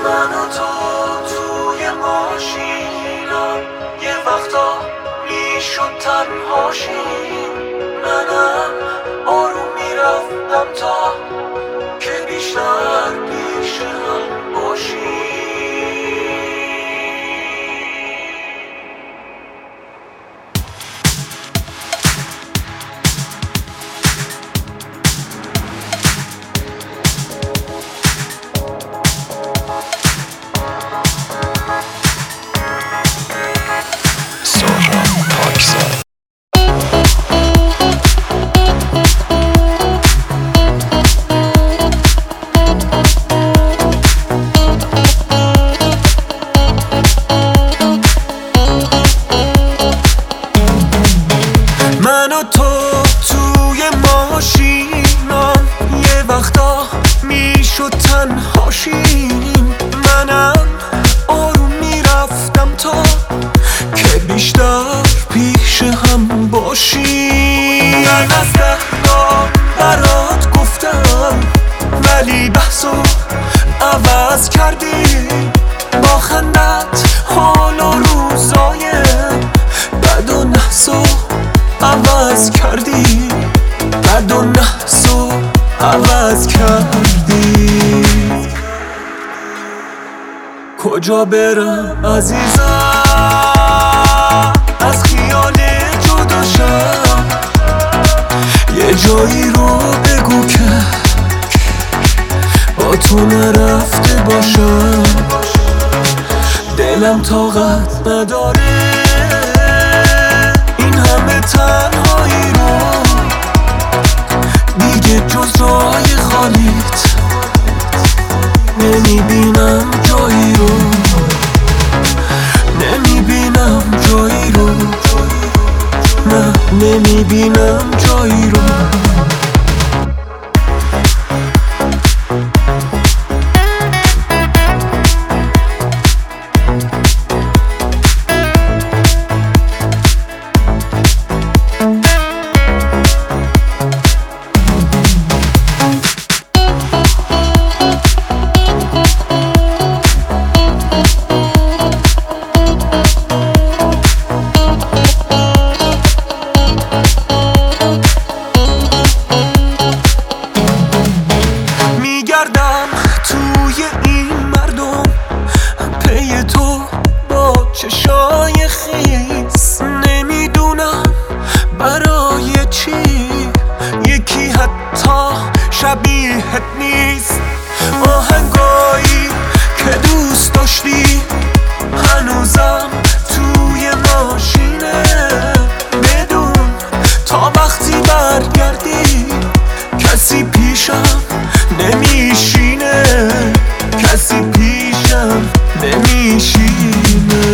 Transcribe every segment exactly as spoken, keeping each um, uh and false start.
من و تو توی ماشینم یه وقتا میشد تنهاشیم. منم آروم میرفتم تا که بیشتر پیش هم باشیم. من و تو توی ماشینم یه وقتا میشد تنهاشیم. منم آروم میرفتم تا که بیشتر پیش هم باشیم. من از دهنا برات گفتم ولی بحثو عوض کردی. با خندت حال و روزای بد و نحسو عوض کردی. بد و نحسو عوض کردی. کجا برم عزیزم از خیال جدا شم؟ یه جایی رو بگو که با تو نرفته باشم. دلم طاقت نداره این همه تنهایی رو دیگه جز راه خالیت نمیبینم جایی رو. نمیبینم جایی رو. نه نمیبینم جایی رو. توی این مردم پی تو با چشای خیس. نمیدونم برای چی یکی حتی شبیهت نیست. آهنگایی که دوست داشتی هنوزم توی ماشینه. بدون تا وقتی برگردی کسی پیشم نمیشینه. کسی پیشم نمیشینه.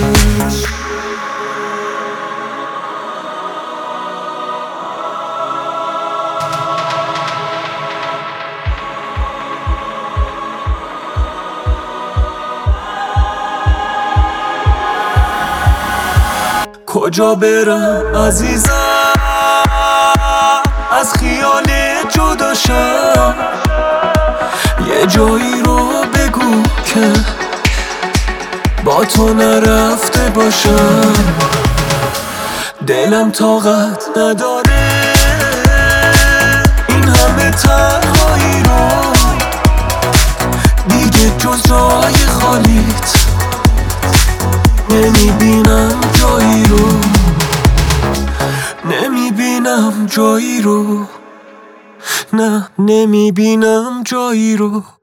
کجا برم عزیزم از خیال جدا شم؟ یه جایی رو بگو که با تو نرفته باشم. دلم طاقت نداره این همه تنهایی رو دیگه جز راه خالیت نمیبینم جایی رو. نمیبینم جایی رو. نه نمیبینم جایی رو.